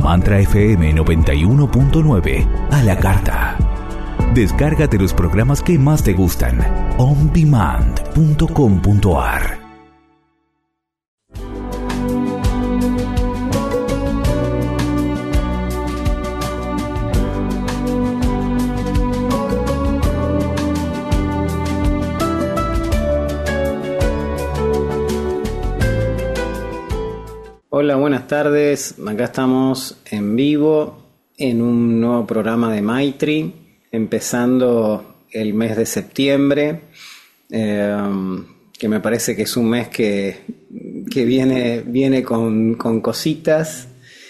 Mantra FM 91.9 a la carta. Descárgate los programas que más te gustan. ondemand.com.ar. Hola, buenas tardes. Acá estamos en vivo en un nuevo programa de Maitri, empezando el mes de septiembre, que me parece que es un mes que viene con cositas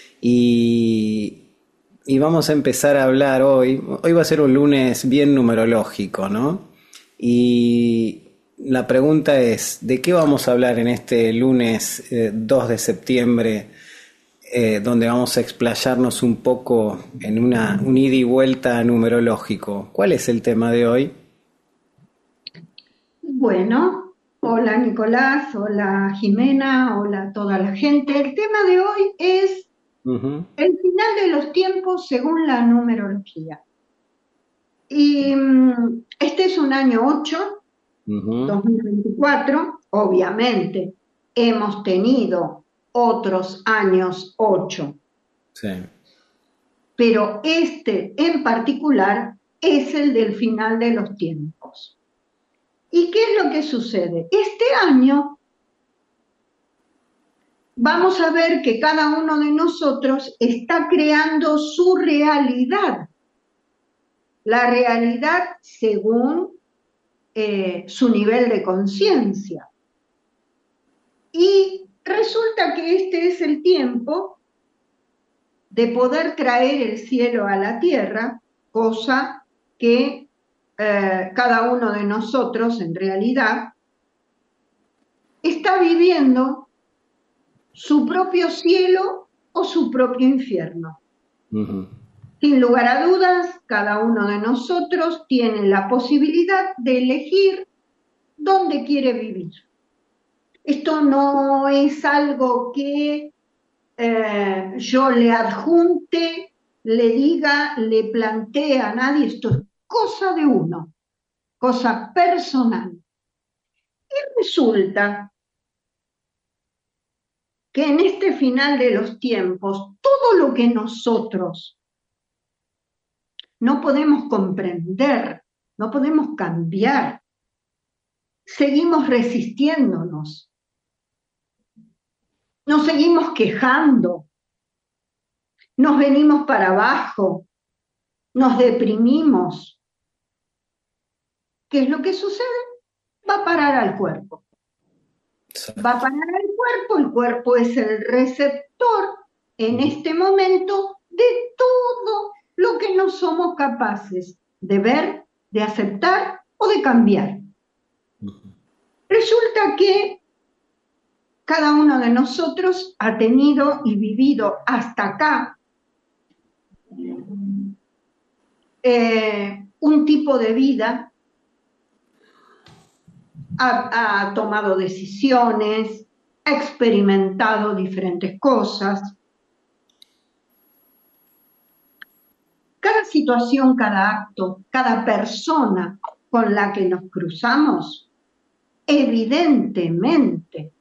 y vamos a empezar a hablar hoy. Hoy va a ser un lunes bien numerológico, ¿no? Y la pregunta es, ¿de qué vamos a hablar en este lunes 2 de septiembre, donde vamos a explayarnos un poco en un ida y vuelta numerológico? ¿Cuál es el tema de hoy? Bueno, hola Nicolás, hola Jimena, hola a toda la gente. El tema de hoy es el final de los tiempos según la numerología. Y este es un año 8. 2024, obviamente, hemos tenido otros años 8. Sí. Pero este en particular es el del final de los tiempos. ¿Y qué es lo que sucede? Este año vamos a ver que cada uno de nosotros está creando su realidad. La realidad según su nivel de conciencia. Y resulta que este es el tiempo de poder traer el cielo a la tierra, cosa que cada uno de nosotros en realidad está viviendo su propio cielo o su propio infierno. Sin lugar a dudas, cada uno de nosotros tiene la posibilidad de elegir dónde quiere vivir. Esto no es algo que yo le adjunte, le diga, le plantee a nadie. Esto es cosa de uno, cosa personal. Y resulta que en este final de los tiempos, todo lo que nosotros no podemos comprender, no podemos cambiar, seguimos resistiéndonos, nos seguimos quejando, nos venimos para abajo, nos deprimimos. ¿Qué es lo que sucede? Va a parar al cuerpo. Va a parar al cuerpo, el cuerpo es el receptor en este momento de todo lo que no somos capaces de ver, de aceptar o de cambiar. Resulta que cada uno de nosotros ha tenido y vivido hasta acá un tipo de vida, ha tomado decisiones, ha experimentado diferentes cosas. Cada situación, cada acto, cada persona con la que nos cruzamos, evidentemente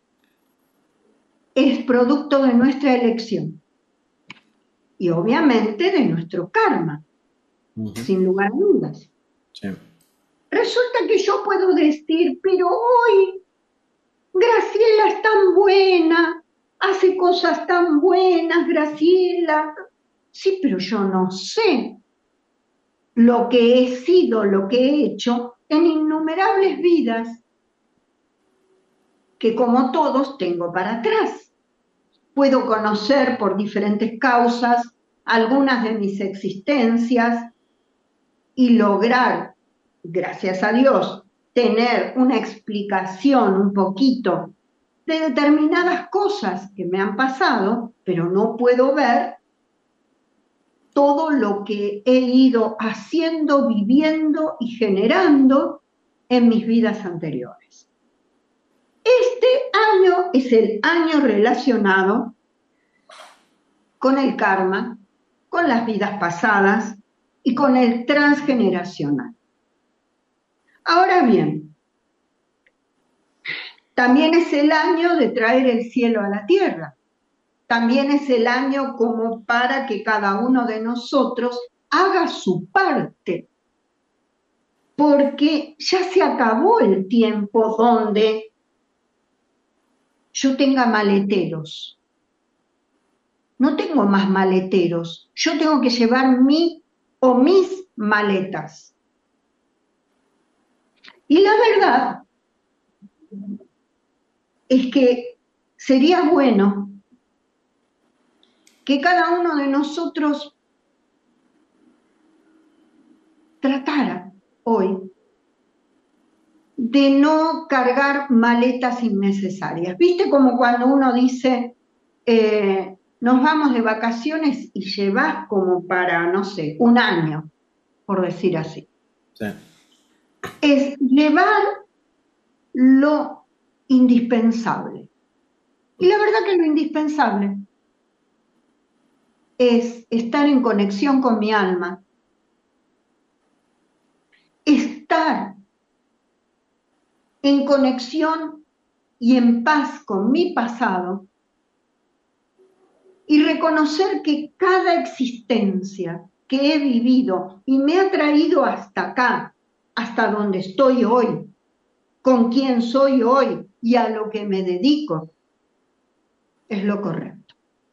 es producto de nuestra elección y obviamente de nuestro karma, sin lugar a dudas. Sí. Resulta que yo puedo decir, pero hoy Graciela es tan buena, hace cosas tan buenas, Graciela. Sí, pero yo no sé lo que he sido, lo que he hecho en innumerables vidas que como todos tengo para atrás. Puedo conocer por diferentes causas algunas de mis existencias y lograr, gracias a Dios, tener una explicación un poquito de determinadas cosas que me han pasado, pero no puedo ver todo lo que he ido haciendo, viviendo y generando en mis vidas anteriores. Este año es el año relacionado con el karma, con las vidas pasadas y con el transgeneracional. Ahora bien, también es el año de traer el cielo a la tierra. También es el año como para que cada uno de nosotros haga su parte. Porque ya se acabó el tiempo donde yo tenga maleteros. No tengo más maleteros. Yo tengo que llevar mi o mis maletas. Y la verdad es que sería bueno que cada uno de nosotros tratara hoy de no cargar maletas innecesarias. ¿Viste como cuando uno dice, nos vamos de vacaciones y llevas como para, no sé, un año, por decir así? Sí. Es llevar lo indispensable. Y la verdad que lo indispensable es estar en conexión con mi alma, estar en conexión y en paz con mi pasado y reconocer que cada existencia que he vivido y me ha traído hasta acá, hasta donde estoy hoy, con quién soy hoy y a lo que me dedico, es lo correcto.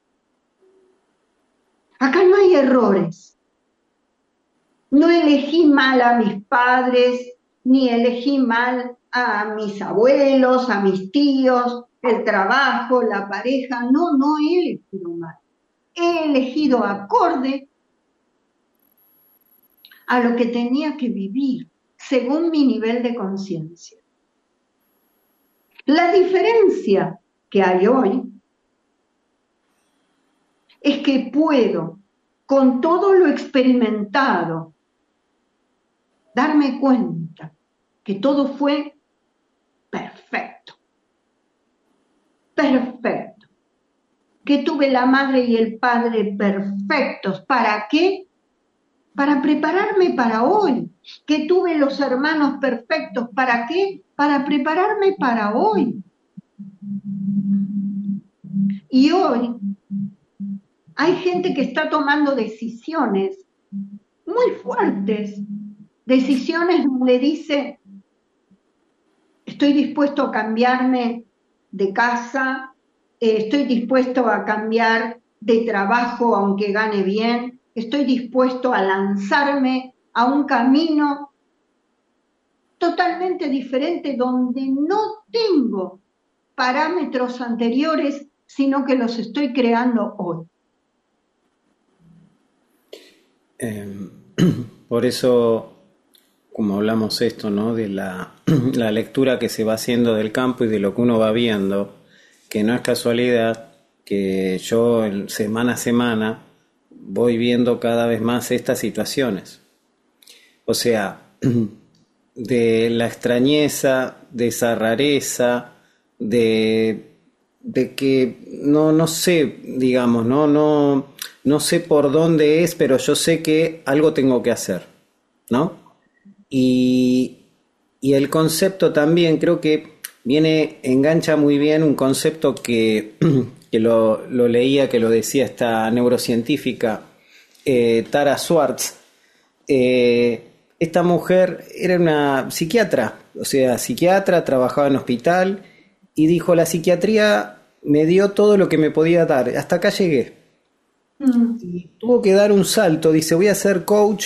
Acá no hay errores. No elegí mal a mis padres, ni elegí mal a mis abuelos, a mis tíos, el trabajo, la pareja. No he elegido mal. He elegido acorde a lo que tenía que vivir, según mi nivel de conciencia. La diferencia que hay hoy es que puedo, con todo lo experimentado, darme cuenta que todo fue perfecto. Perfecto. Que tuve la madre y el padre perfectos. ¿Para qué? Para prepararme para hoy. Que tuve los hermanos perfectos. ¿Para qué? Para prepararme para hoy. Y hoy hay gente que está tomando decisiones muy fuertes. Decisiones donde dice, estoy dispuesto a cambiarme de casa, estoy dispuesto a cambiar de trabajo aunque gane bien, estoy dispuesto a lanzarme a un camino totalmente diferente donde no tengo parámetros anteriores, sino que los estoy creando hoy. Por eso, como hablamos esto, ¿no? De la lectura que se va haciendo del campo y de lo que uno va viendo, que no es casualidad que yo semana a semana voy viendo cada vez más estas situaciones. O sea, de la extrañeza, de esa rareza, de que no sé, digamos, no sé por dónde es, pero yo sé que algo tengo que hacer, ¿no? Y el concepto también creo que engancha muy bien un concepto que lo leía, que lo decía esta neurocientífica Tara Swartz. Esta mujer era una psiquiatra, trabajaba en hospital y dijo, la psiquiatría me dio todo lo que me podía dar, hasta acá llegué. Y tuvo que dar un salto, dice, voy a ser coach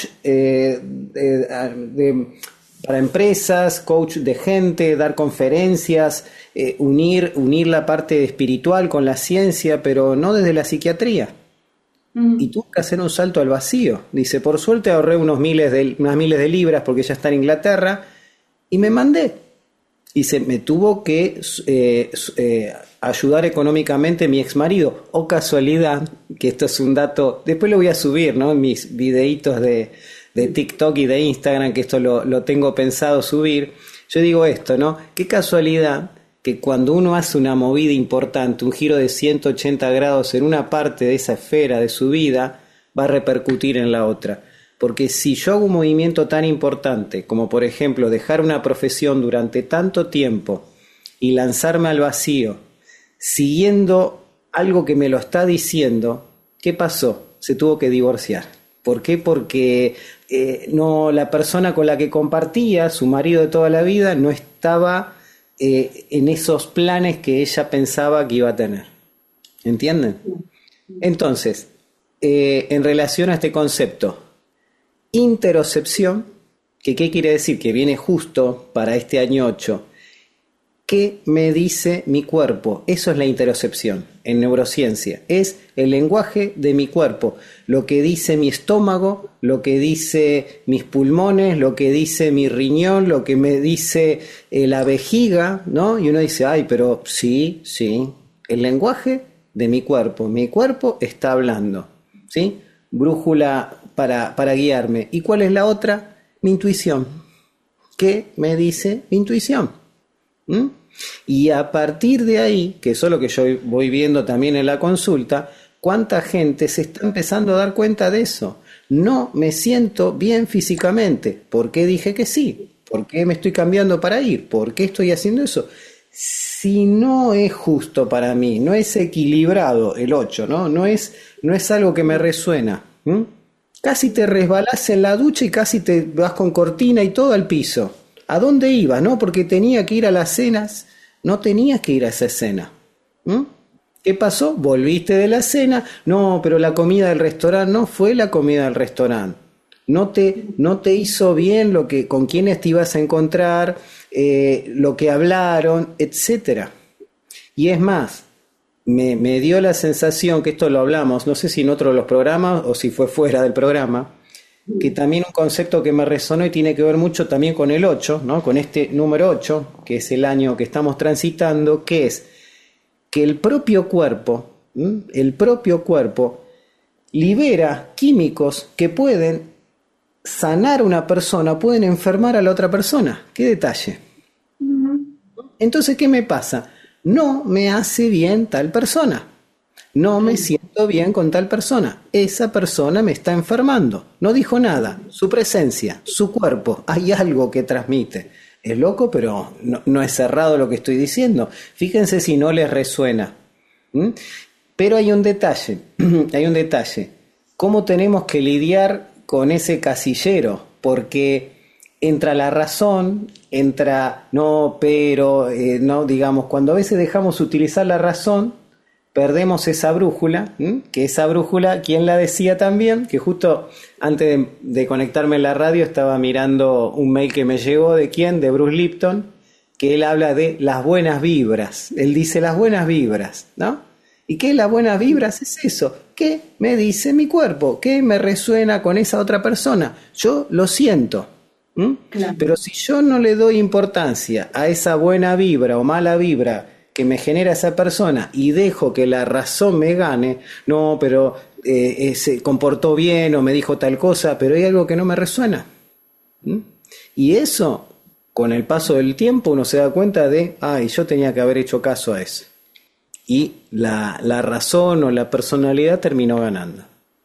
para empresas, coach de gente, dar conferencias, unir la parte espiritual con la ciencia, pero no desde la psiquiatría. Y tuvo que hacer un salto al vacío. Dice, por suerte ahorré unas miles de libras porque ya está en Inglaterra y me mandé. Dice, me tuvo que ayudar económicamente mi exmarido. O casualidad, que esto es un dato, después lo voy a subir, ¿no? En mis videitos de TikTok y de Instagram, que esto lo tengo pensado subir. Yo digo esto, ¿no? Qué casualidad que cuando uno hace una movida importante, un giro de 180 grados en una parte de esa esfera de su vida, va a repercutir en la otra. Porque si yo hago un movimiento tan importante como por ejemplo dejar una profesión durante tanto tiempo y lanzarme al vacío, siguiendo algo que me lo está diciendo, ¿qué pasó? Se tuvo que divorciar. ¿Por qué? Porque no, la persona con la que compartía, su marido de toda la vida, no estaba en esos planes que ella pensaba que iba a tener. ¿Entienden? Entonces, en relación a este concepto, interocepción, que ¿qué quiere decir? Que viene justo para este año 8. ¿Qué me dice mi cuerpo? Eso es la interocepción en neurociencia. Es el lenguaje de mi cuerpo. Lo que dice mi estómago, lo que dice mis pulmones, lo que dice mi riñón, lo que me dice la vejiga, ¿no? Y uno dice, ay, pero sí, el lenguaje de mi cuerpo. Mi cuerpo está hablando, ¿sí? Brújula para guiarme. ¿Y cuál es la otra? Mi intuición. ¿Qué me dice mi intuición? Y a partir de ahí, que eso es lo que yo voy viendo también en la consulta, cuánta gente se está empezando a dar cuenta de eso. No me siento bien físicamente. ¿Por qué dije que sí? ¿Por qué me estoy cambiando para ir? ¿Por qué estoy haciendo eso? Si no es justo para mí, no es equilibrado el 8, no es algo que me resuena. Casi te resbalás en la ducha y casi te vas con cortina y todo al piso. ¿A dónde ibas? No, porque tenía que ir a las cenas. No tenías que ir a esa cena. ¿Qué pasó? Volviste de la cena. No, pero la comida del restaurante no fue la comida del restaurante. No te hizo bien con quiénes te ibas a encontrar, lo que hablaron, etcétera. Y es más, me dio la sensación, que esto lo hablamos, no sé si en otro de los programas o si fue fuera del programa, que también un concepto que me resonó y tiene que ver mucho también con el 8, ¿no? Con este número 8, que es el año que estamos transitando, que es que el propio cuerpo libera químicos que pueden sanar a una persona, pueden enfermar a la otra persona. ¿Qué detalle? Entonces, ¿qué me pasa? No me hace bien tal persona. No me siento bien con tal persona. Esa persona me está enfermando. No dijo nada. Su presencia, su cuerpo, hay algo que transmite. Es loco, pero no es cerrado lo que estoy diciendo. Fíjense si no les resuena. Pero hay un detalle. ¿Cómo tenemos que lidiar con ese casillero? Porque entra la razón, no, pero, no, digamos, cuando a veces dejamos utilizar la razón, perdemos esa brújula, que esa brújula, ¿quién la decía también? Que justo antes de conectarme en la radio estaba mirando un mail que me llegó, ¿de quién? De Bruce Lipton, que él habla de las buenas vibras. Él dice las buenas vibras, ¿no? ¿Y qué es las buenas vibras? Es eso. ¿Qué me dice mi cuerpo? ¿Qué me resuena con esa otra persona? Yo lo siento. Claro. Pero si yo no le doy importancia a esa buena vibra o mala vibra que me genera esa persona y dejo que la razón me gane, no, pero se comportó bien o me dijo tal cosa, pero hay algo que no me resuena. Y eso, con el paso del tiempo, uno se da cuenta de, yo tenía que haber hecho caso a eso. Y la razón o la personalidad terminó ganando.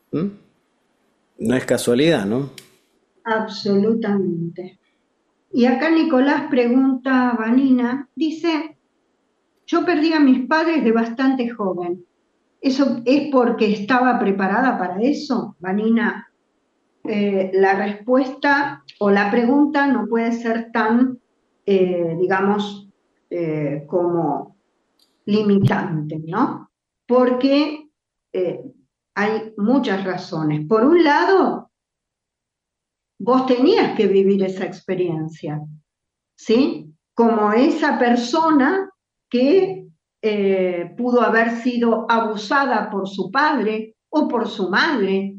No es casualidad, ¿no? Absolutamente. Y acá Nicolás pregunta a Vanina, dice, yo perdí a mis padres de bastante joven. ¿Eso es porque estaba preparada para eso? Vanina, la respuesta o la pregunta no puede ser tan, digamos, como limitante, ¿no? Porque hay muchas razones. Por un lado, vos tenías que vivir esa experiencia, ¿sí? Como esa persona que pudo haber sido abusada por su padre o por su madre.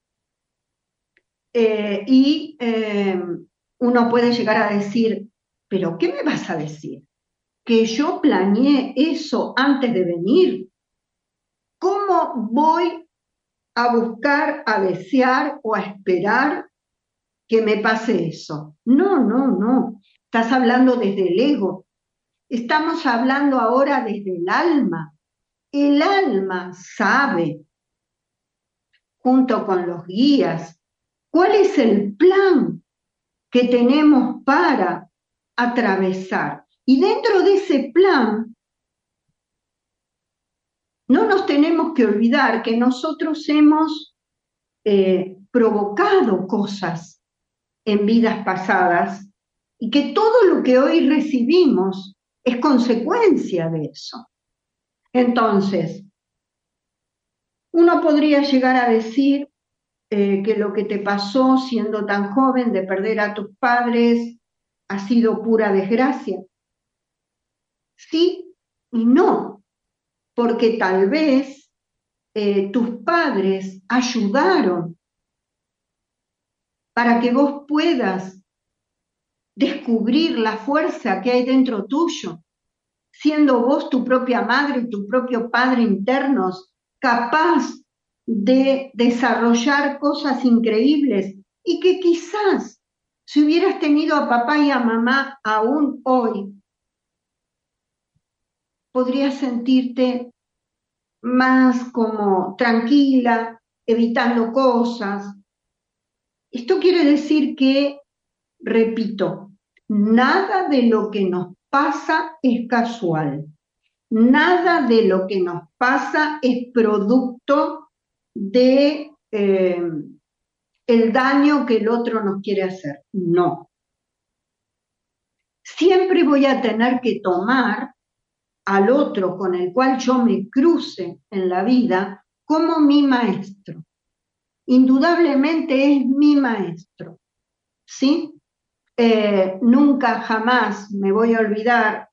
Uno puede llegar a decir, ¿pero qué me vas a decir? ¿Que yo planeé eso antes de venir? ¿Cómo voy a buscar, a desear o a esperar que me pase eso? No. Estás hablando desde el ego. Estamos hablando ahora desde el alma. El alma sabe, junto con los guías, cuál es el plan que tenemos para atravesar. Y dentro de ese plan, no nos tenemos que olvidar que nosotros hemos provocado cosas en vidas pasadas y que todo lo que hoy recibimos es consecuencia de eso. Entonces, uno podría llegar a decir que lo que te pasó siendo tan joven de perder a tus padres ha sido pura desgracia. Sí y no, porque tal vez tus padres ayudaron para que vos puedas descubrir la fuerza que hay dentro tuyo, siendo vos tu propia madre y tu propio padre internos, capaz de desarrollar cosas increíbles y que quizás si hubieras tenido a papá y a mamá aún hoy, podrías sentirte más como tranquila, evitando cosas. Esto quiere decir que, repito, nada de lo que nos pasa es casual. Nada de lo que nos pasa es producto de el daño que el otro nos quiere hacer. No. Siempre voy a tener que tomar al otro con el cual yo me cruce en la vida como mi maestro. Indudablemente es mi maestro, ¿sí? Nunca jamás me voy a olvidar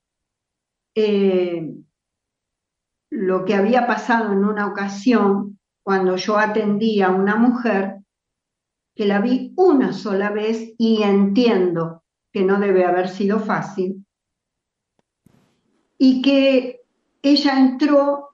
lo que había pasado en una ocasión cuando yo atendí a una mujer que la vi una sola vez y entiendo que no debe haber sido fácil, y que ella entró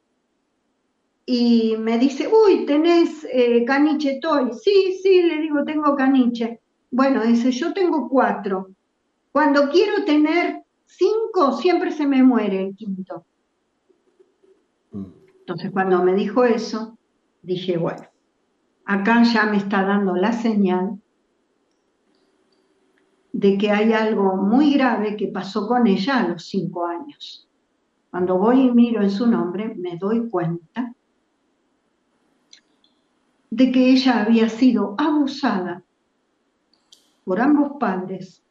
y me dice, uy, ¿tenés caniche toy? Sí, le digo, tengo caniche. Bueno, dice, yo tengo 4. Cuando quiero tener 5, siempre se me muere el quinto. Entonces, cuando me dijo eso, dije, bueno, acá ya me está dando la señal de que hay algo muy grave que pasó con ella a los 5 años. Cuando voy y miro en su nombre, me doy cuenta de que ella había sido abusada por ambos padres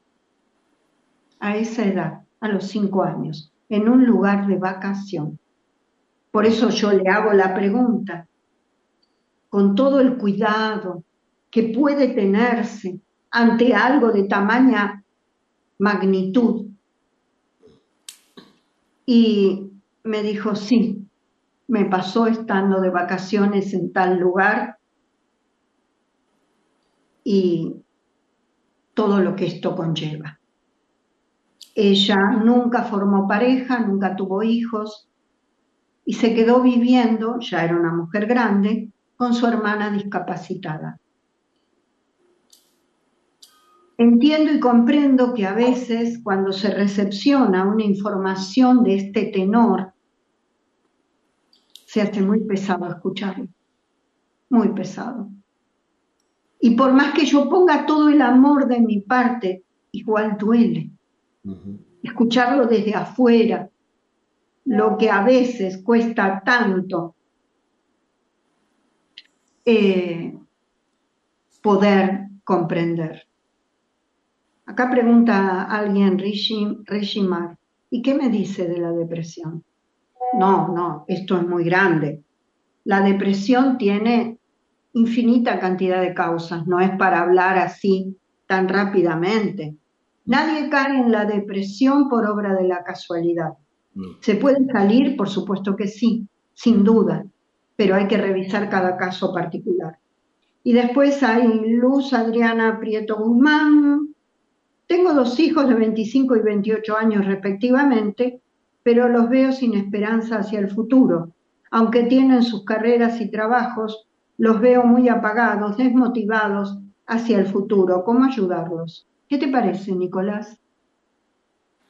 a esa edad, a los 5 años, en un lugar de vacación. Por eso yo le hago la pregunta, con todo el cuidado que puede tenerse ante algo de tamaña magnitud. Y me dijo, sí, me pasó estando de vacaciones en tal lugar y todo lo que esto conlleva. Ella nunca formó pareja, nunca tuvo hijos y se quedó viviendo, ya era una mujer grande, con su hermana discapacitada. Entiendo y comprendo que a veces cuando se recepciona una información de este tenor, se hace muy pesado escucharlo, muy pesado. Y por más que yo ponga todo el amor de mi parte, igual duele. Escucharlo desde afuera, lo que a veces cuesta tanto poder comprender. Acá pregunta alguien, Rishimar, ¿y qué me dice de la depresión? No, esto es muy grande. La depresión tiene infinita cantidad de causas, no es para hablar así tan rápidamente. Nadie cae en la depresión por obra de la casualidad. ¿Se puede salir? Por supuesto que sí, sin duda, pero hay que revisar cada caso particular. Y después hay Luz Adriana Prieto Guzmán. Tengo 2 hijos de 25 y 28 años respectivamente, pero los veo sin esperanza hacia el futuro. Aunque tienen sus carreras y trabajos, los veo muy apagados, desmotivados hacia el futuro. ¿Cómo ayudarlos? ¿Qué te parece, Nicolás?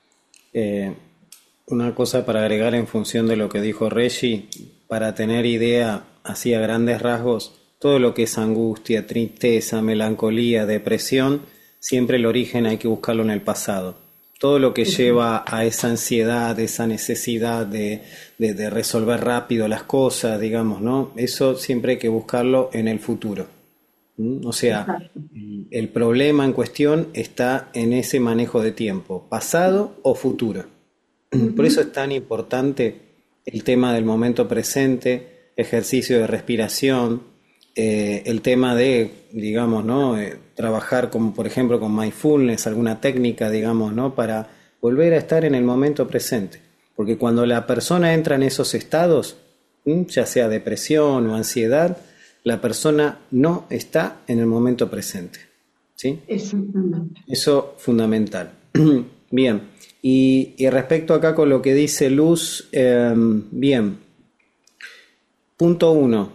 Una cosa para agregar en función de lo que dijo Reggie, para tener idea así a grandes rasgos, todo lo que es angustia, tristeza, melancolía, depresión, siempre el origen hay que buscarlo en el pasado. Todo lo que lleva a esa ansiedad, esa necesidad de resolver rápido las cosas, digamos, ¿no? Eso siempre hay que buscarlo en el futuro. O sea, el problema en cuestión está en ese manejo de tiempo, pasado o futuro. Por eso es tan importante el tema del momento presente, ejercicio de respiración, el tema de, digamos, ¿no? Trabajar como, por ejemplo, con mindfulness, alguna técnica, digamos, ¿no? Para volver a estar en el momento presente. Porque cuando la persona entra en esos estados, ya sea depresión o ansiedad, la persona no está en el momento presente. ¿Sí? Exactamente. Eso es fundamental. Bien. Y respecto acá con lo que dice Luz, bien. Punto 1.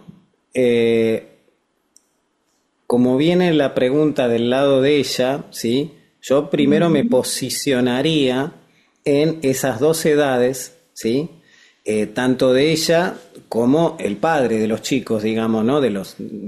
Como viene la pregunta del lado de ella, ¿sí? Yo primero me posicionaría en esas dos edades, ¿sí? Tanto de ella como el padre de los chicos, digamos, ¿no? De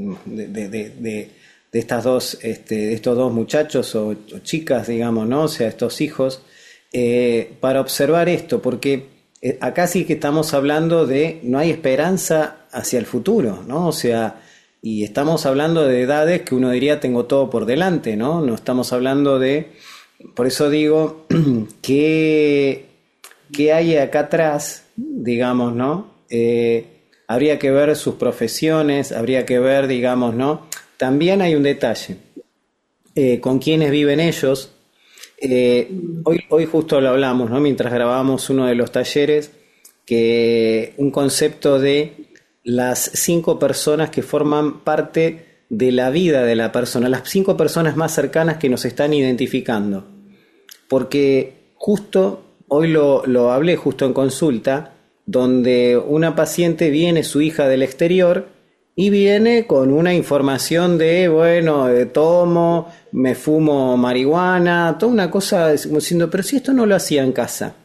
estas dos, de estos dos muchachos o chicas, digamos, ¿no? O sea, estos hijos, para observar esto, porque acá sí que estamos hablando de no hay esperanza hacia el futuro, ¿no? O sea, y estamos hablando de edades que uno diría tengo todo por delante, ¿no? No estamos hablando de, por eso digo, ¿qué hay acá atrás, digamos, ¿no? Habría que ver sus profesiones, habría que ver, digamos, ¿no? También hay un detalle, con quiénes viven ellos. Hoy justo lo hablamos, ¿no? Mientras grabábamos uno de los talleres, que un concepto de las 5 personas que forman parte de la vida de la persona, las 5 personas más cercanas que nos están identificando. Porque justo, hoy lo hablé justo en consulta, donde una paciente viene, su hija del exterior, y viene con una información de, bueno, tomo, me fumo marihuana, toda una cosa como diciendo, pero si esto no lo hacía en casa.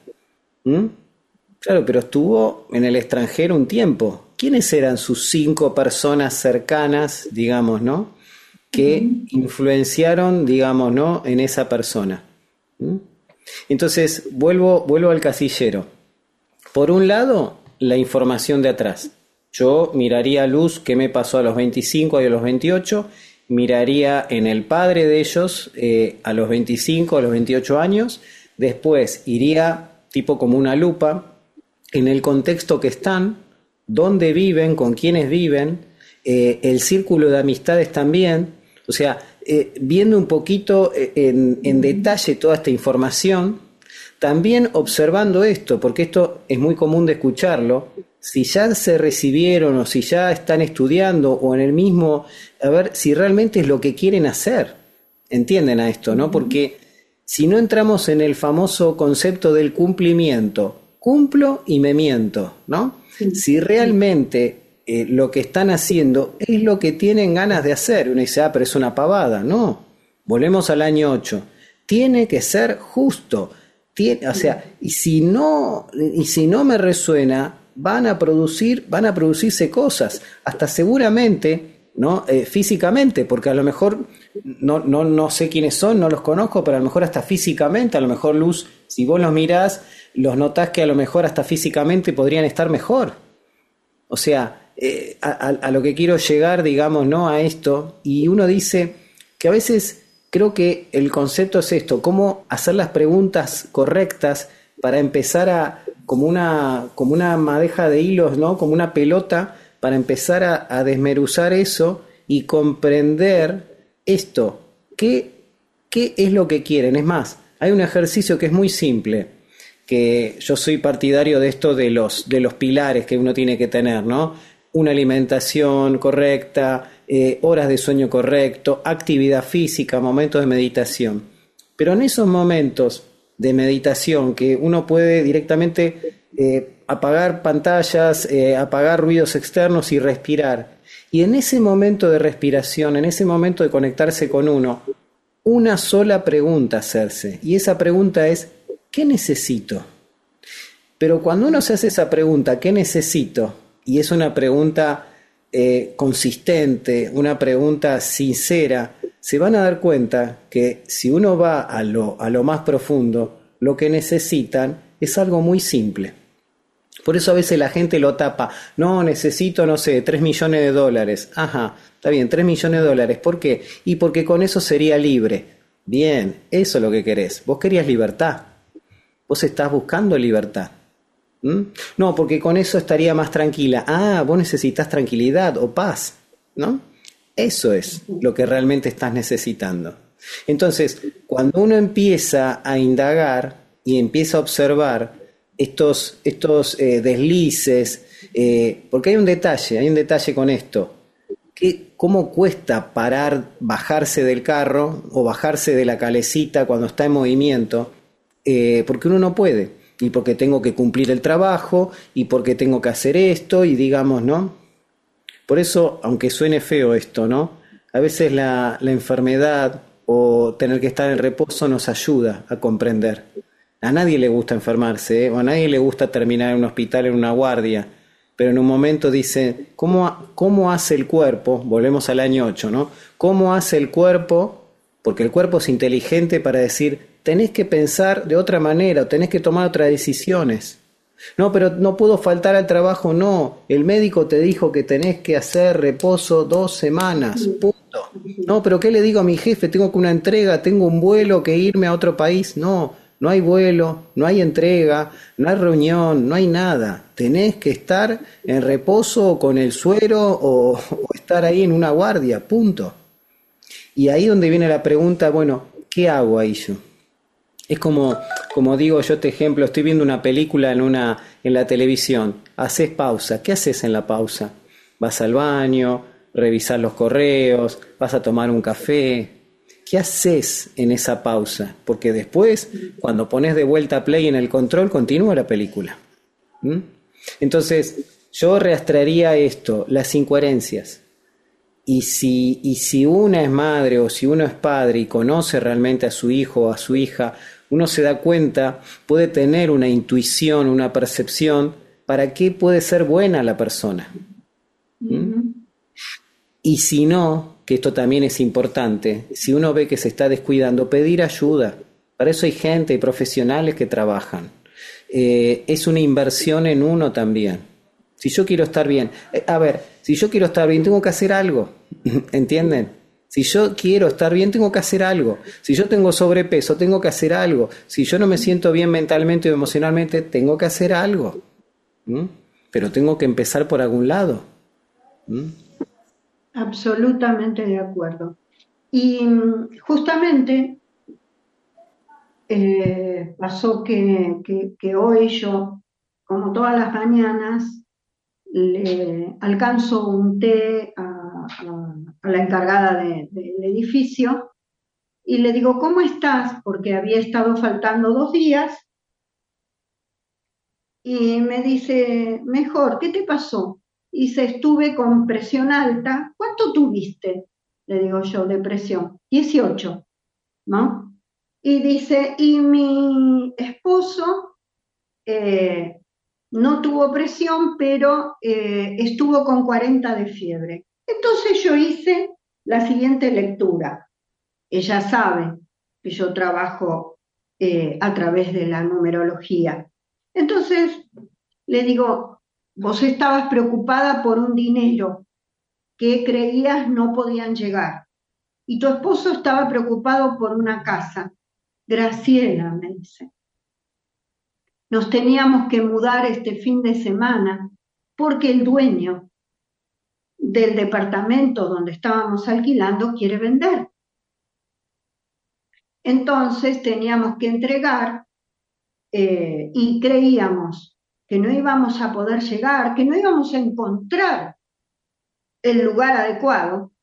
Claro, pero estuvo en el extranjero un tiempo. ¿Quiénes eran sus 5 personas cercanas, digamos, ¿no? Que influenciaron, digamos, ¿no? En esa persona. Entonces, vuelvo al casillero. Por un lado, la información de atrás. Yo miraría a Luz qué me pasó a los 25 y a los 28, miraría en el padre de ellos a los 25, a los 28 años, después iría tipo como una lupa en el contexto que están, dónde viven, con quiénes viven, el círculo de amistades también, o sea, viendo un poquito en detalle toda esta información, también observando esto, porque esto es muy común de escucharlo, si ya se recibieron o si ya están estudiando o en el mismo, a ver si realmente es lo que quieren hacer. ¿Entienden a esto, no? Porque si no entramos en el famoso concepto del cumplimiento, cumplo y me miento, ¿no? Si realmente lo que están haciendo es lo que tienen ganas de hacer, uno dice, pero es una pavada, no. Volvemos al año 8. Tiene que ser justo. O sea, y si no me resuena, van a producirse cosas, hasta seguramente, ¿no? Físicamente, porque a lo mejor no sé quiénes son, no los conozco, pero a lo mejor hasta físicamente, a lo mejor Luz, si vos los mirás, los notás que a lo mejor hasta físicamente podrían estar mejor. O sea, a lo que quiero llegar, digamos, ¿no? A esto, y uno dice que a veces creo que el concepto es esto, cómo hacer las preguntas correctas para empezar a, como una madeja de hilos, ¿no? Como una pelota, para empezar a desmenuzar eso y comprender esto. ¿Qué es lo que quieren? Es más, hay un ejercicio que es muy simple, que yo soy partidario de esto de los pilares que uno tiene que tener, ¿no? Una alimentación correcta, horas de sueño correcto, actividad física, momentos de meditación. Pero en esos momentos de meditación que uno puede directamente apagar pantallas, apagar ruidos externos y respirar. Y en ese momento de respiración, en ese momento de conectarse con uno, una sola pregunta hacerse. Y esa pregunta es, ¿qué necesito? Pero cuando uno se hace esa pregunta, ¿qué necesito? Y es una pregunta consistente, una pregunta sincera, se van a dar cuenta que si uno va a lo más profundo, lo que necesitan es algo muy simple. Por eso a veces la gente lo tapa. No, necesito, no sé, 3 millones de dólares. Ajá, está bien, 3 millones de dólares. ¿Por qué? Y porque con eso sería libre. Bien, eso es lo que querés. Vos querías libertad. Vos estás buscando libertad. No, porque con eso estaría más tranquila. Ah, vos necesitas tranquilidad o paz, ¿no? Eso es lo que realmente estás necesitando. Entonces, cuando uno empieza a indagar y empieza a observar estos deslices, porque hay un detalle con esto, que cómo cuesta bajarse del carro o bajarse de la calecita cuando está en movimiento, porque uno no puede. Y porque tengo que cumplir el trabajo, y porque tengo que hacer esto, y digamos, ¿no? Por eso, aunque suene feo esto, ¿no? A veces la enfermedad o tener que estar en reposo nos ayuda a comprender. A nadie le gusta enfermarse, o a nadie le gusta terminar en un hospital en una guardia, pero en un momento dice, ¿cómo hace el cuerpo? Volvemos al año 8, ¿no? ¿Cómo hace el cuerpo? Porque el cuerpo es inteligente para decir, tenés que pensar de otra manera, o tenés que tomar otras decisiones. No, pero no puedo faltar al trabajo, no. El médico te dijo que tenés que hacer reposo 2 semanas, punto. No, pero ¿qué le digo a mi jefe? Tengo que una entrega, tengo un vuelo que irme a otro país. No, no hay vuelo, no hay entrega, no hay reunión, no hay nada. Tenés que estar en reposo con el suero o estar ahí en una guardia, punto. Y ahí donde viene la pregunta, bueno, ¿qué hago ahí yo? Es como digo yo, este ejemplo, estoy viendo una película en la televisión, haces pausa. ¿Qué haces en la pausa? Vas al baño, revisas los correos, vas a tomar un café. ¿Qué haces en esa pausa? Porque después, cuando pones de vuelta play en el control, continúa la película. Entonces, yo rastrearía esto, las incoherencias. Y si una es madre o si uno es padre y conoce realmente a su hijo o a su hija, uno se da cuenta, puede tener una intuición, una percepción para qué puede ser buena la persona. Y si no, que esto también es importante, si uno ve que se está descuidando, pedir ayuda. Para eso hay gente y profesionales que trabajan. Es una inversión en uno también. Si yo quiero estar bien, si yo quiero estar bien, tengo que hacer algo, ¿entienden? Si yo quiero estar bien, tengo que hacer algo. Si yo tengo sobrepeso, tengo que hacer algo. Si yo no me siento bien mentalmente o emocionalmente, tengo que hacer algo. Pero tengo que empezar por algún lado. Absolutamente de acuerdo. Y justamente pasó que hoy yo, como todas las mañanas, le alcanzo un té a la encargada del edificio y le digo, ¿cómo estás? Porque había estado faltando 2 días y me dice, mejor, ¿qué te pasó? Y dice, estuve con presión alta. ¿Cuánto tuviste? Le digo yo, de presión. 18, ¿no? Y dice, y mi esposo no tuvo presión, pero estuvo con 40 de fiebre. Entonces yo hice la siguiente lectura. Ella sabe que yo trabajo a través de la numerología. Entonces le digo, vos estabas preocupada por un dinero que creías no podían llegar. Y tu esposo estaba preocupado por una casa. Graciela, me dice. Nos teníamos que mudar este fin de semana porque el dueño del departamento donde estábamos alquilando quiere vender. Entonces teníamos que entregar y creíamos que no íbamos a poder llegar, que no íbamos a encontrar el lugar adecuado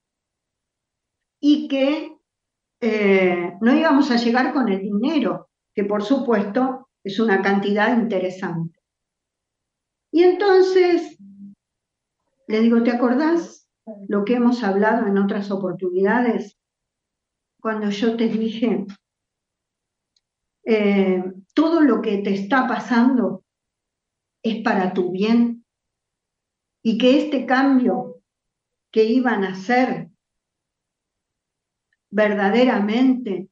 y que no íbamos a llegar con el dinero, que por supuesto es una cantidad interesante. Y entonces le digo, ¿te acordás lo que hemos hablado en otras oportunidades? Cuando yo te dije, todo lo que te está pasando es para tu bien y que este cambio que iban a hacer verdaderamente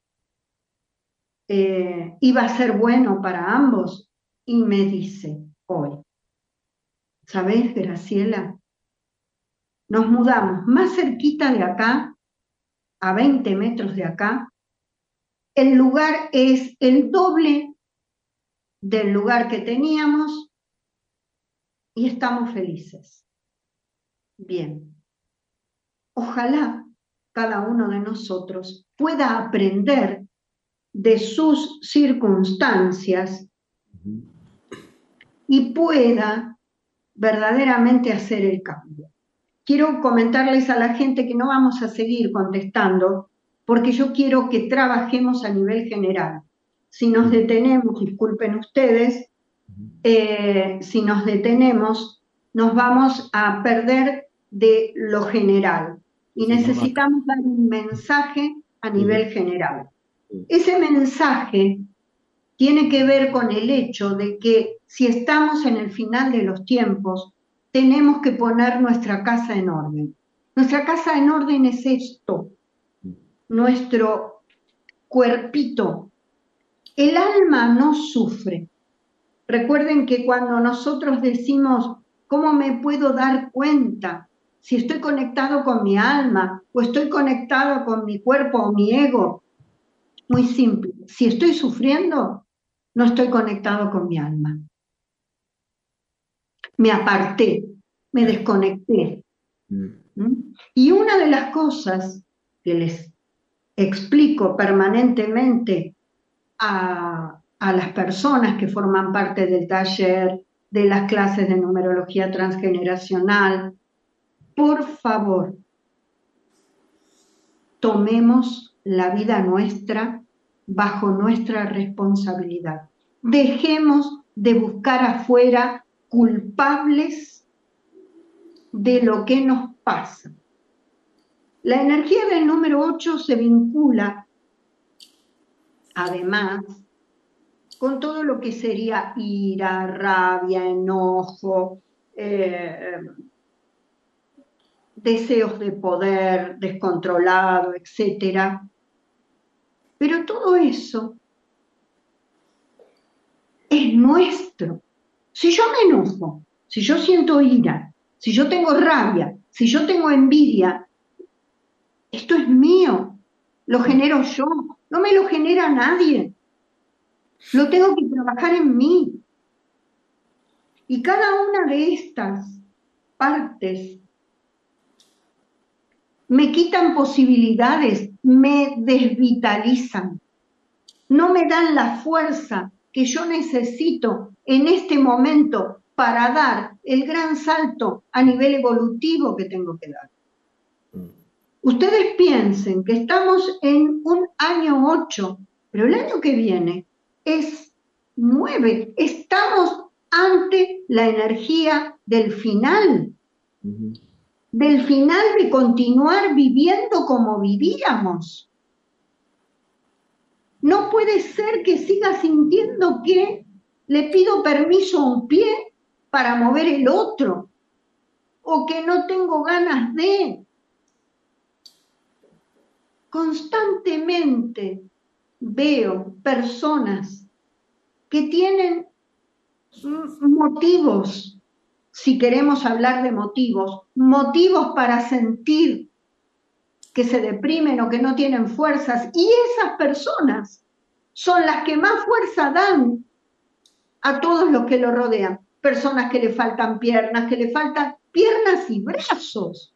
iba a ser bueno para ambos. Y me dice hoy, ¿sabés, Graciela? Nos mudamos más cerquita de acá, a 20 metros de acá. El lugar es el doble del lugar que teníamos y estamos felices. Bien. Ojalá cada uno de nosotros pueda aprender de sus circunstancias y pueda verdaderamente hacer el cambio. Quiero comentarles a la gente que no vamos a seguir contestando porque yo quiero que trabajemos a nivel general. Si nos detenemos, disculpen ustedes, si nos detenemos, nos vamos a perder de lo general y necesitamos dar un mensaje a nivel general. Ese mensaje tiene que ver con el hecho de que si estamos en el final de los tiempos, tenemos que poner nuestra casa en orden. Nuestra casa en orden es esto, nuestro cuerpito. El alma no sufre. Recuerden que cuando nosotros decimos, ¿cómo me puedo dar cuenta si estoy conectado con mi alma o estoy conectado con mi cuerpo o mi ego? Muy simple. Si estoy sufriendo, no estoy conectado con mi alma. Me aparté, me desconecté. Y una de las cosas que les explico permanentemente a las personas que forman parte del taller, de las clases de numerología transgeneracional, por favor, tomemos la vida nuestra bajo nuestra responsabilidad. Dejemos de buscar afuera culpables de lo que nos pasa. La energía del número 8 se vincula, además, con todo lo que sería ira, rabia, enojo, deseos de poder descontrolado, etc. Pero todo eso es nuestro. Si yo me enojo, si yo siento ira, si yo tengo rabia, si yo tengo envidia, esto es mío, lo genero yo, no me lo genera nadie. Lo tengo que trabajar en mí. Y cada una de estas partes me quitan posibilidades, me desvitalizan, no me dan la fuerza que yo necesito en este momento para dar el gran salto a nivel evolutivo que tengo que dar. Ustedes piensen que estamos en un año 8, pero el año que viene es 9. Estamos ante la energía del final. Del final de continuar viviendo como vivíamos. No puede ser que siga sintiendo que le pido permiso a un pie para mover el otro, o que no tengo ganas de. Constantemente veo personas que tienen motivos, si queremos hablar de motivos para sentir que se deprimen o que no tienen fuerzas, y esas personas son las que más fuerza dan a todos los que lo rodean. Personas que le faltan piernas y brazos.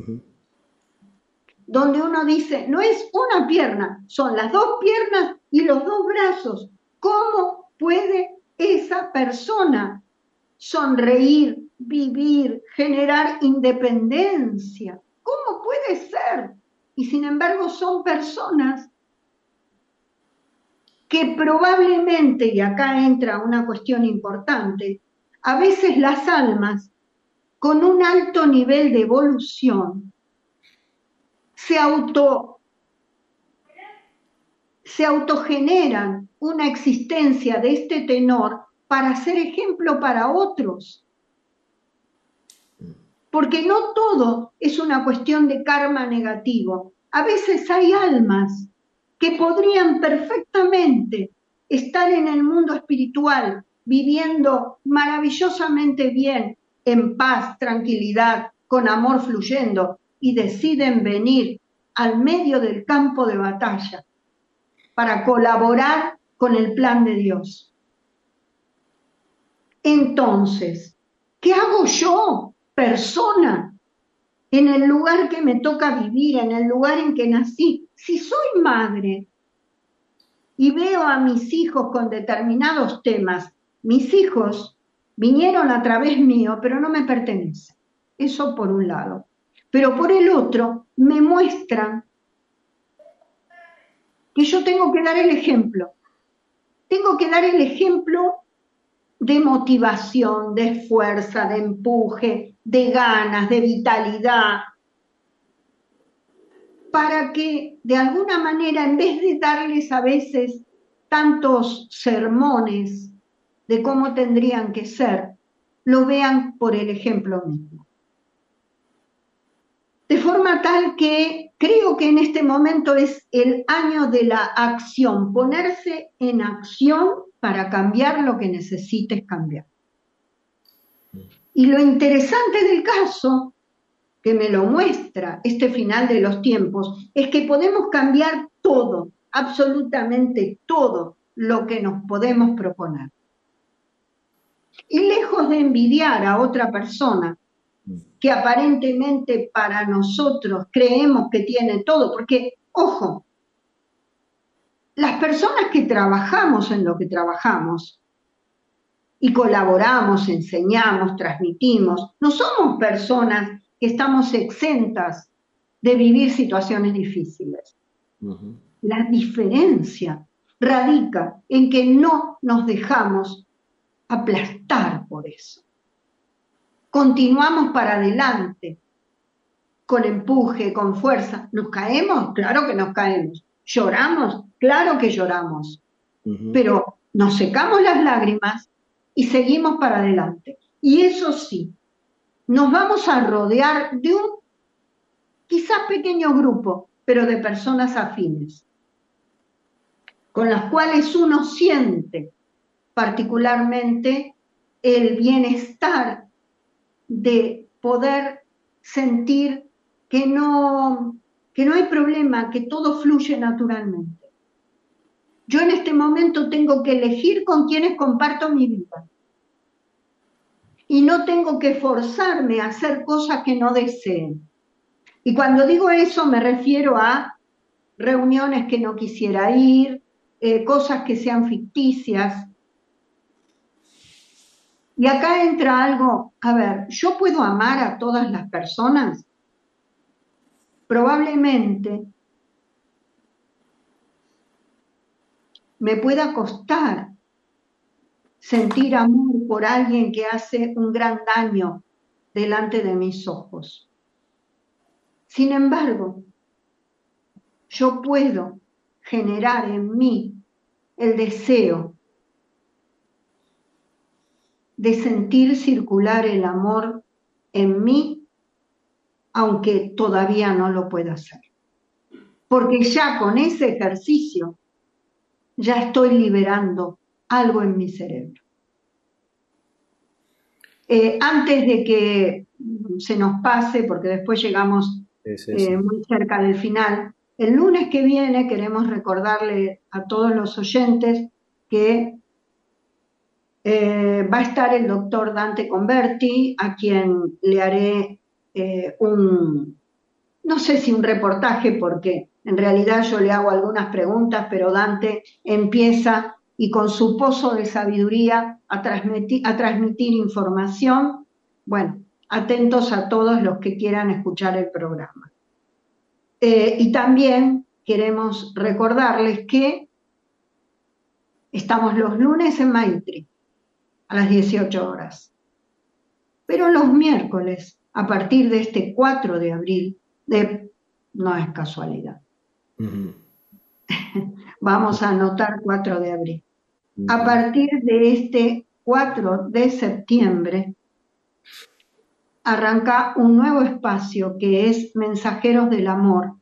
Donde uno dice, no es una pierna, son las 2 piernas y los 2 brazos. ¿Cómo puede esa persona sonreír, vivir, generar independencia? ¿Cómo puede ser? Y sin embargo son personas que probablemente, y acá entra una cuestión importante, a veces las almas con un alto nivel de evolución se se autogeneran una existencia de este tenor para ser ejemplo para otros. Porque no todo es una cuestión de karma negativo. A veces hay almas que podrían perfectamente estar en el mundo espiritual, viviendo maravillosamente bien, en paz, tranquilidad, con amor fluyendo, y deciden venir al medio del campo de batalla para colaborar con el plan de Dios. Entonces, ¿qué hago yo, persona, en el lugar que me toca vivir, en el lugar en que nací? Si soy madre y veo a mis hijos con determinados temas, mis hijos vinieron a través mío, pero no me pertenecen. Eso por un lado. Pero por el otro, me muestran que yo tengo que dar el ejemplo. Tengo que dar el ejemplo de motivación, de fuerza, de empuje, de ganas, de vitalidad, para que de alguna manera, en vez de darles a veces tantos sermones de cómo tendrían que ser, lo vean por el ejemplo mismo. De forma tal que creo que en este momento es el año de la acción, ponerse en acción para cambiar lo que necesites cambiar. Y lo interesante del caso, que me lo muestra este final de los tiempos, es que podemos cambiar todo, absolutamente todo lo que nos podemos proponer. Y lejos de envidiar a otra persona que aparentemente para nosotros creemos que tiene todo, porque, ojo, las personas que trabajamos en lo que trabajamos y colaboramos, enseñamos, transmitimos, no somos personas que estamos exentas de vivir situaciones difíciles. La diferencia radica en que no nos dejamos aplastar por eso. Continuamos para adelante, con empuje, con fuerza. ¿Nos caemos? Claro que nos caemos. ¿Lloramos? Claro que lloramos. Pero nos secamos las lágrimas y seguimos para adelante. Y eso sí, nos vamos a rodear de un quizás pequeño grupo, pero de personas afines, con las cuales uno siente particularmente el bienestar de poder sentir que no hay problema, que todo fluye naturalmente. Yo en este momento tengo que elegir con quienes comparto mi vida. Y no tengo que forzarme a hacer cosas que no deseen. Y cuando digo eso me refiero a reuniones que no quisiera ir, cosas que sean ficticias. Y acá entra algo, a ver, ¿yo puedo amar a todas las personas? Probablemente me pueda costar sentir amor por alguien que hace un gran daño delante de mis ojos. Sin embargo, yo puedo generar en mí el deseo de sentir circular el amor en mí, aunque todavía no lo pueda hacer. Porque ya con ese ejercicio, ya estoy liberando algo en mi cerebro. Antes de que se nos pase, porque después llegamos muy cerca del final, el lunes que viene queremos recordarle a todos los oyentes que va a estar el doctor Dante Converti, a quien le haré no sé si un reportaje, porque en realidad yo le hago algunas preguntas, pero Dante empieza y con su pozo de sabiduría a transmitir información. Bueno, atentos a todos los que quieran escuchar el programa. Y también queremos recordarles que estamos los lunes en Maitri a las 18 horas. Pero los miércoles, a partir de este 4 de abril, no es casualidad. Vamos a anotar 4 de abril. A partir de este 4 de septiembre, arranca un nuevo espacio que es Mensajeros del Amor,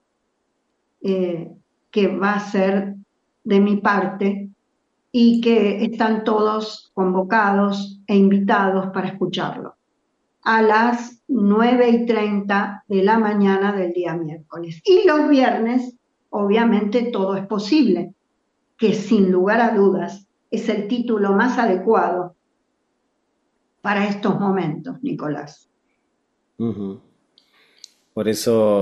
que va a ser de mi parte y que están todos convocados e invitados para escucharlo a las 9:30 de la mañana del día miércoles. Y los viernes, obviamente, todo es posible, que sin lugar a dudas es el título más adecuado para estos momentos, Nicolás. Uh-huh. Por eso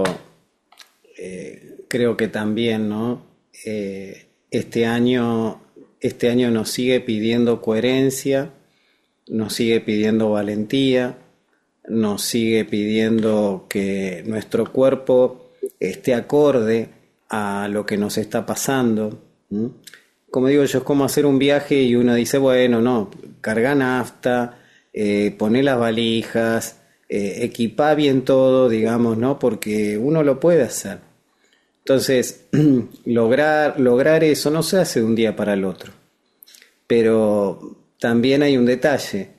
creo que también, ¿no? Este año nos sigue pidiendo coherencia, nos sigue pidiendo valentía, nos sigue pidiendo que nuestro cuerpo esté acorde a lo que nos está pasando. Como digo yo, es como hacer un viaje y uno dice, bueno, no, carga nafta, poné las valijas, equipá bien todo, digamos, ¿no? Porque uno lo puede hacer. Entonces, lograr eso no se hace de un día para el otro. Pero también hay un detalle.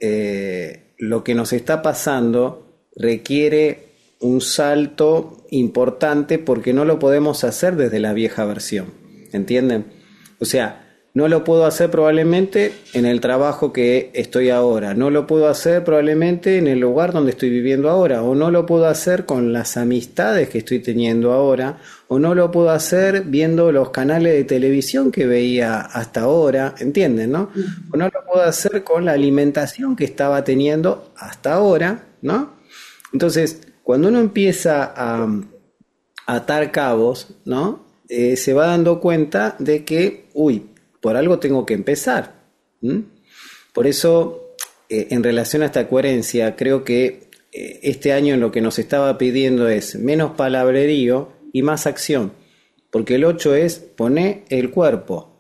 Lo que nos está pasando requiere un salto importante porque no lo podemos hacer desde la vieja versión. ¿Entienden? O sea, no lo puedo hacer probablemente en el trabajo que estoy ahora, no lo puedo hacer probablemente en el lugar donde estoy viviendo ahora, o no lo puedo hacer con las amistades que estoy teniendo ahora, o no lo puedo hacer viendo los canales de televisión que veía hasta ahora, ¿entienden, no? O no lo puedo hacer con la alimentación que estaba teniendo hasta ahora, ¿no? Entonces, cuando uno empieza a atar cabos, ¿no? Se va dando cuenta de que, por algo tengo que empezar. Por eso, en relación a esta coherencia, creo que este año lo que nos estaba pidiendo es menos palabrerío y más acción. Porque el 8 es poner el cuerpo,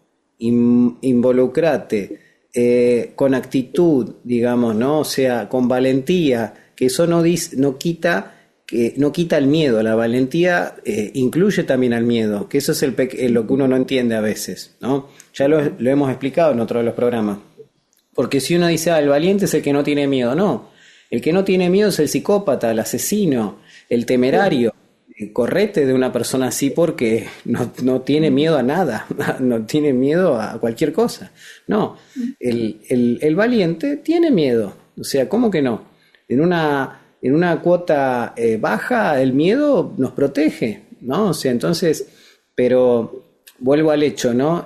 involucrate con actitud, digamos, ¿no? O sea, con valentía, que eso no quita el miedo. La valentía incluye también al miedo, que eso es lo que uno no entiende a veces, ¿no? Ya lo hemos explicado en otro de los programas. Porque si uno dice, el valiente es el que no tiene miedo, no. El que no tiene miedo es el psicópata, el asesino, el temerario. Correte de una persona así porque no tiene miedo a nada, no tiene miedo a cualquier cosa. No, el valiente tiene miedo. O sea, ¿cómo que no? En una cuota baja, el miedo nos protege, ¿no? O sea, entonces, pero vuelvo al hecho, ¿no?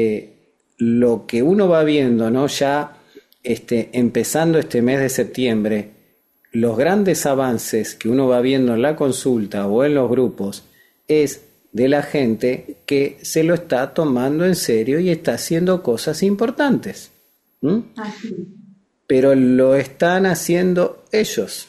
Lo que uno va viendo, ¿no? Ya empezando este mes de septiembre, los grandes avances que uno va viendo en la consulta o en los grupos es de la gente que se lo está tomando en serio y está haciendo cosas importantes. Así. Pero lo están haciendo ellos.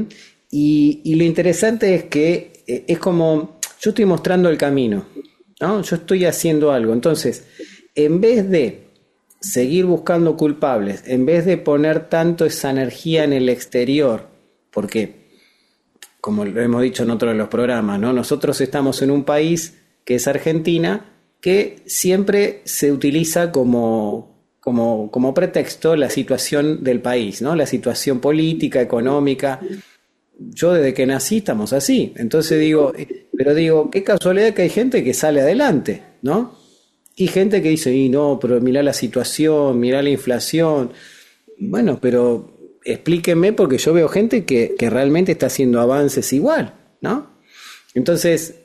Y lo interesante es que es como yo estoy mostrando el camino, ¿no? Yo estoy haciendo algo. Entonces, en vez de seguir buscando culpables, en vez de poner tanto esa energía en el exterior, porque, como lo hemos dicho en otro de los programas, ¿no? Nosotros estamos en un país que es Argentina, que siempre se utiliza como pretexto la situación del país, ¿no? La situación política, económica. Yo desde que nací estamos así. Entonces digo, qué casualidad que hay gente que sale adelante, ¿no? Y gente que dice, no, pero mirá la situación, mirá la inflación. Bueno, pero explíquenme porque yo veo gente que realmente está haciendo avances igual, ¿no? Entonces,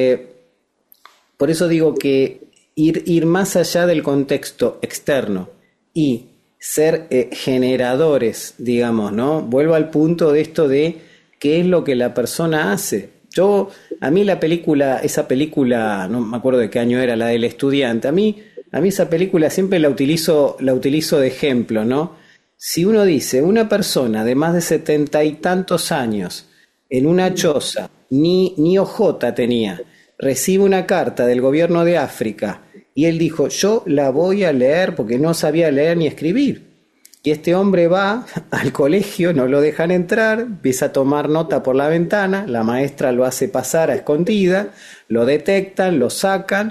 por eso digo que ir más allá del contexto externo y ser generadores, digamos, ¿no? Vuelvo al punto de esto de qué es lo que la persona hace. A mí esa película, no me acuerdo de qué año era, la del estudiante, a mí esa película siempre la utilizo de ejemplo, ¿no? Si uno dice, una persona de más de 70 y tantos años, en una choza, ni ojota tenía, recibe una carta del gobierno de África, y él dijo, yo la voy a leer porque no sabía leer ni escribir. Y este hombre va al colegio, no lo dejan entrar, empieza a tomar nota por la ventana, la maestra lo hace pasar a escondida, lo detectan, lo sacan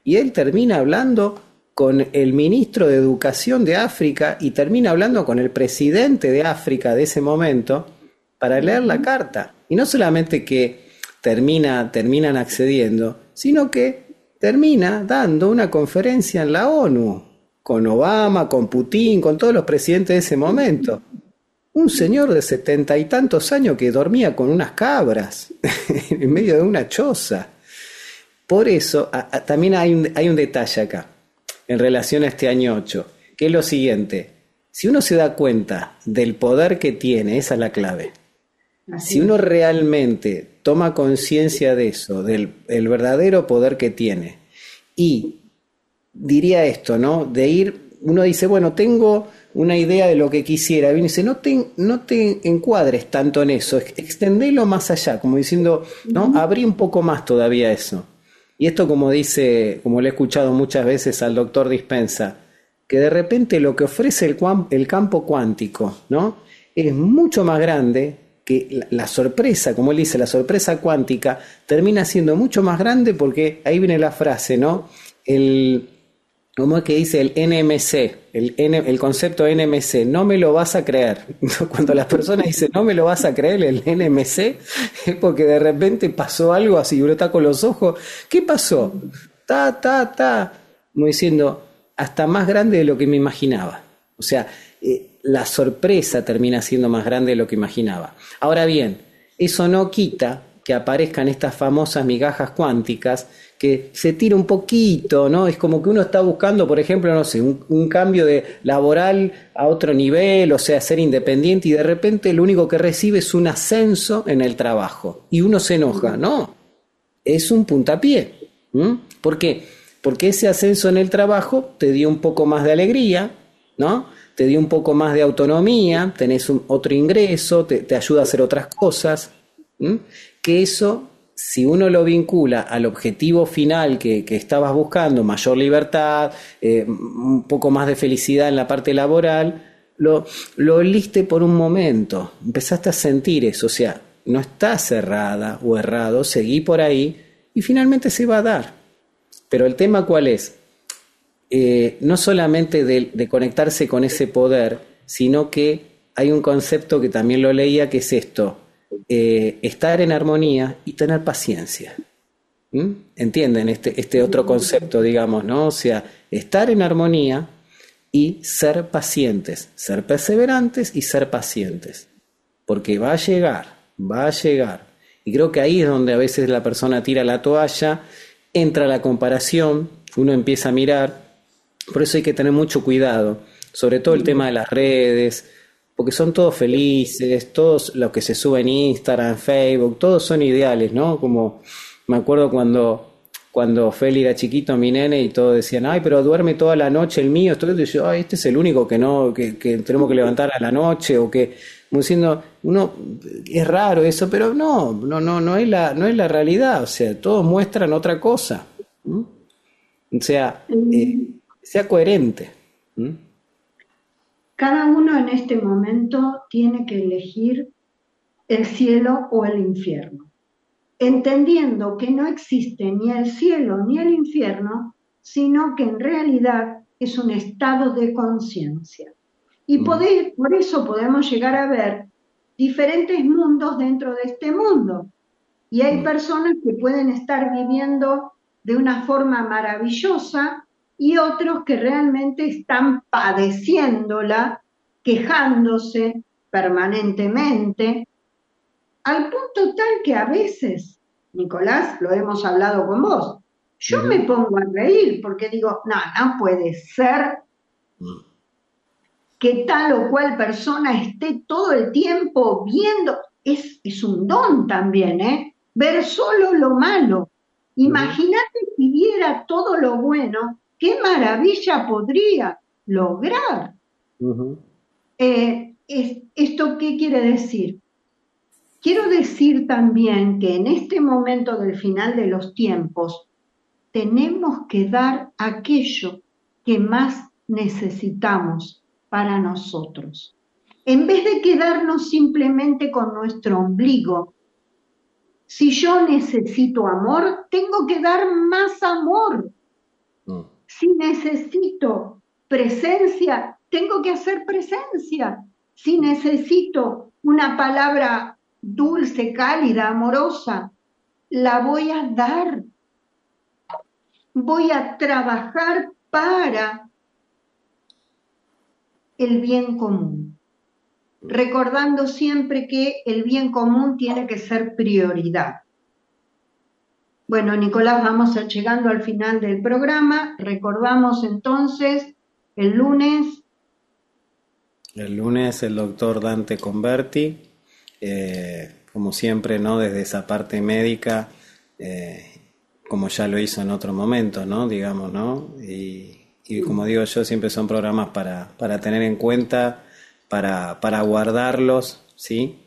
y él termina hablando con el ministro de Educación de África y termina hablando con el presidente de África de ese momento para leer la carta. Y no solamente que terminan accediendo, sino que termina dando una conferencia en la ONU, con Obama, con Putin, con todos los presidentes de ese momento. Un señor de 70 y tantos años que dormía con unas cabras en medio de una choza. Por eso, también hay un detalle acá, en relación a este año 8, que es lo siguiente. Si uno se da cuenta del poder que tiene, esa es la clave. Si uno realmente toma conciencia de eso, del el verdadero poder que tiene, y diría esto, ¿no? Uno dice, bueno, tengo una idea de lo que quisiera, y uno dice, no te encuadres tanto en eso, extendelo más allá, como diciendo, ¿no? Abrí un poco más todavía eso. Y esto como le he escuchado muchas veces al doctor Dispensa, que de repente lo que ofrece el campo cuántico, ¿no? Es mucho más grande que la sorpresa, como él dice, la sorpresa cuántica termina siendo mucho más grande porque ahí viene la frase, ¿no? ¿Cómo es que dice el NMC? El concepto NMC, no me lo vas a creer. Cuando las personas dicen no me lo vas a creer, el NMC, es porque de repente pasó algo así, uno está con los ojos, ¿qué pasó? Como diciendo, hasta más grande de lo que me imaginaba. O sea, la sorpresa termina siendo más grande de lo que imaginaba. Ahora bien, eso no quita que aparezcan estas famosas migajas cuánticas que se tira un poquito, ¿no? Es como que uno está buscando, por ejemplo, no sé, un cambio de laboral a otro nivel, o sea, ser independiente, y de repente lo único que recibe es un ascenso en el trabajo. Y uno se enoja, no, es un puntapié. ¿Por qué? Porque ese ascenso en el trabajo te dio un poco más de alegría, ¿no? Te dio un poco más de autonomía, tenés otro ingreso, te ayuda a hacer otras cosas, que eso, si uno lo vincula al objetivo final que estabas buscando, mayor libertad, un poco más de felicidad en la parte laboral, lo oliste por un momento, empezaste a sentir eso, o sea, no estás cerrada o errado, seguí por ahí y finalmente se va a dar. Pero el tema ¿cuál es? No solamente de conectarse con ese poder, sino que hay un concepto que también lo leía, que es esto, estar en armonía y tener paciencia. ¿Entienden? Este otro concepto, digamos, ¿no? O sea, estar en armonía y ser pacientes, ser perseverantes y ser pacientes, porque va a llegar. Y creo que ahí es donde a veces la persona tira la toalla, entra la comparación, uno empieza a mirar. Por eso hay que tener mucho cuidado, sobre todo el tema de las redes, porque son todos felices, todos los que se suben en Instagram, Facebook, todos son ideales, ¿no? Como me acuerdo cuando Feli era chiquito, mi nene, y todos decían, ay, pero duerme toda la noche el mío, y yo, ay, este es el único que tenemos que levantar a la noche, o que, como diciendo, uno, es raro eso, pero no es la realidad, o sea, todos muestran otra cosa, ¿no? O sea, sea coherente. Cada uno en este momento tiene que elegir el cielo o el infierno, entendiendo que no existe ni el cielo ni el infierno, sino que en realidad es un estado de conciencia. Y por eso podemos llegar a ver diferentes mundos dentro de este mundo. Y hay personas que pueden estar viviendo de una forma maravillosa y otros que realmente están padeciéndola, quejándose permanentemente, al punto tal que a veces, Nicolás, lo hemos hablado con vos, yo me pongo a reír porque digo, no puede ser que tal o cual persona esté todo el tiempo viendo, es un don también, ver solo lo malo. Imagínate si viera todo lo bueno, qué maravilla podría lograr. ¿Esto qué quiere decir? Quiero decir también que en este momento del final de los tiempos tenemos que dar aquello que más necesitamos para nosotros. En vez de quedarnos simplemente con nuestro ombligo, si yo necesito amor, tengo que dar más amor. Si necesito presencia, tengo que hacer presencia. Si necesito una palabra dulce, cálida, amorosa, la voy a dar. Voy a trabajar para el bien común, recordando siempre que el bien común tiene que ser prioridad. Bueno, Nicolás, vamos llegando al final del programa. Recordamos entonces el lunes. El lunes el doctor Dante Converti, como siempre, ¿no? Desde esa parte médica, como ya lo hizo en otro momento, ¿no? Digamos, ¿no? Y como digo yo, siempre son programas para tener en cuenta, para guardarlos, ¿sí?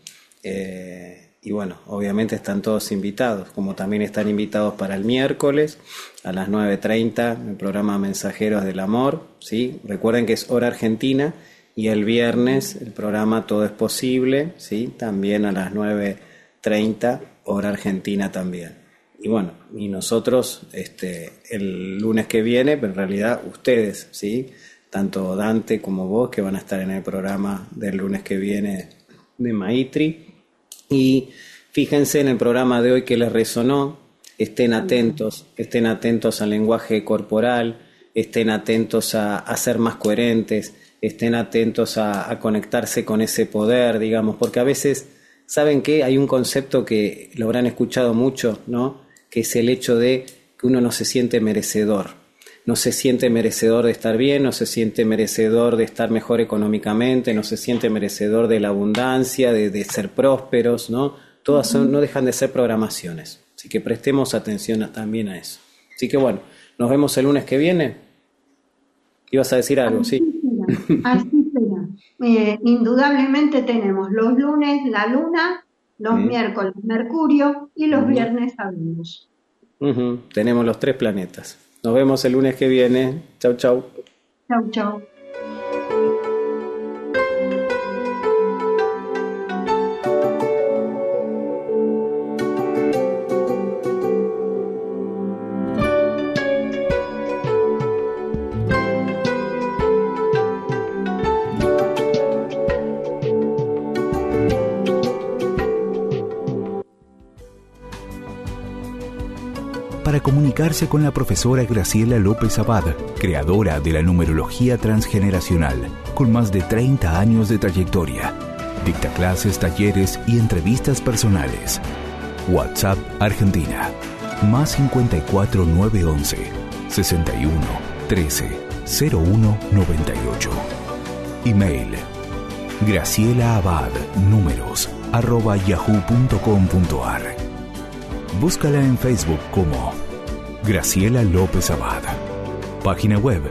Y bueno, obviamente están todos invitados, como también están invitados para el miércoles a las 9:30, el programa Mensajeros del Amor, ¿sí? Recuerden que es hora argentina, y el viernes el programa Todo es Posible, ¿sí? También a las 9:30, hora argentina también. Y bueno, y nosotros el lunes que viene, pero en realidad ustedes, ¿sí? Tanto Dante como vos, que van a estar en el programa del lunes que viene de Maitri. Y fíjense en el programa de hoy que les resonó, estén atentos al lenguaje corporal, estén atentos a ser más coherentes, estén atentos a conectarse con ese poder, digamos, porque a veces, ¿saben qué? Hay un concepto que lo habrán escuchado mucho, ¿no? Que es el hecho de que uno no se siente merecedor. No se siente merecedor de estar bien, no se siente merecedor de estar mejor económicamente, no se siente merecedor de la abundancia, de ser prósperos, ¿no? Todas no dejan de ser programaciones. Así que prestemos atención también a eso. Así que bueno, nos vemos el lunes que viene. ¿Ibas a decir algo? Así Sí. será, así será. Indudablemente tenemos los lunes la Luna, los miércoles Mercurio y los viernes a Venus. Tenemos los 3 planetas. Nos vemos el lunes que viene. Chau, chau. Chau, chau. Para comunicarse con la profesora Graciela López Abad, creadora de la numerología transgeneracional, con más de 30 años de trayectoria. Dicta clases, talleres y entrevistas personales. WhatsApp Argentina, más 54 911 61 13 01 98. Email gracielaabad@yahoo.com.ar. Búscala en Facebook como Graciela López Abad. Página web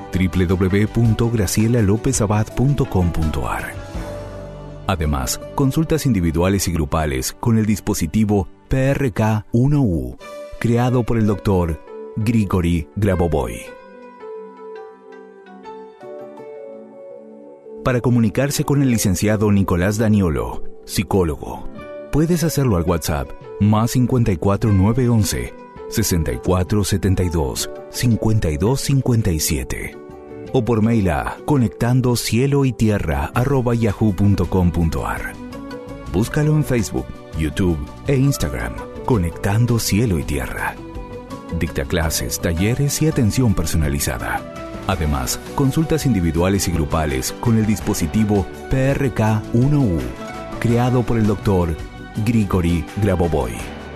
www.gracielalopezabad.com.ar. Además, consultas individuales y grupales con el dispositivo PRK-1U, creado por el Dr. Grigori Grabovoi. Para comunicarse con el licenciado Nicolás Daniolo, psicólogo, puedes hacerlo al WhatsApp más 54 911 64 72 52 57 o por mail a conectandocieloytierra@yahoo.com.ar. Búscalo en Facebook, YouTube e Instagram, Conectando Cielo y Tierra. Dicta clases, talleres y atención personalizada. Además, consultas individuales y grupales con el dispositivo PRK-1U, creado por el Dr. Grigori Grabovoi.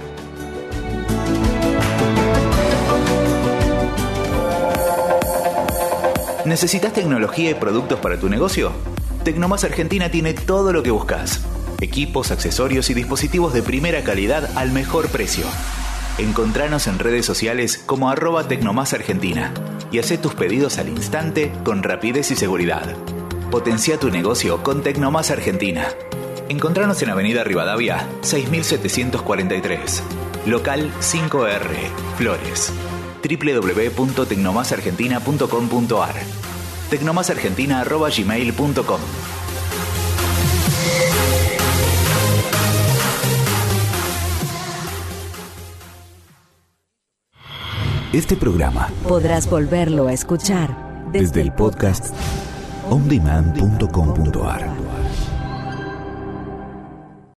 ¿Necesitas tecnología y productos para tu negocio? Tecnomás Argentina tiene todo lo que buscas. Equipos, accesorios y dispositivos de primera calidad al mejor precio. Encontranos en redes sociales como @tecnomasargentina y hacé tus pedidos al instante con rapidez y seguridad. Potencia tu negocio con Tecnomás Argentina. Encontranos en Avenida Rivadavia, 6743. Local 5R, Flores. www.tecnomasargentina.com.ar. tecnomasargentina@gmail.com. Este programa podrás volverlo a escuchar desde el podcast ondemand.com.ar.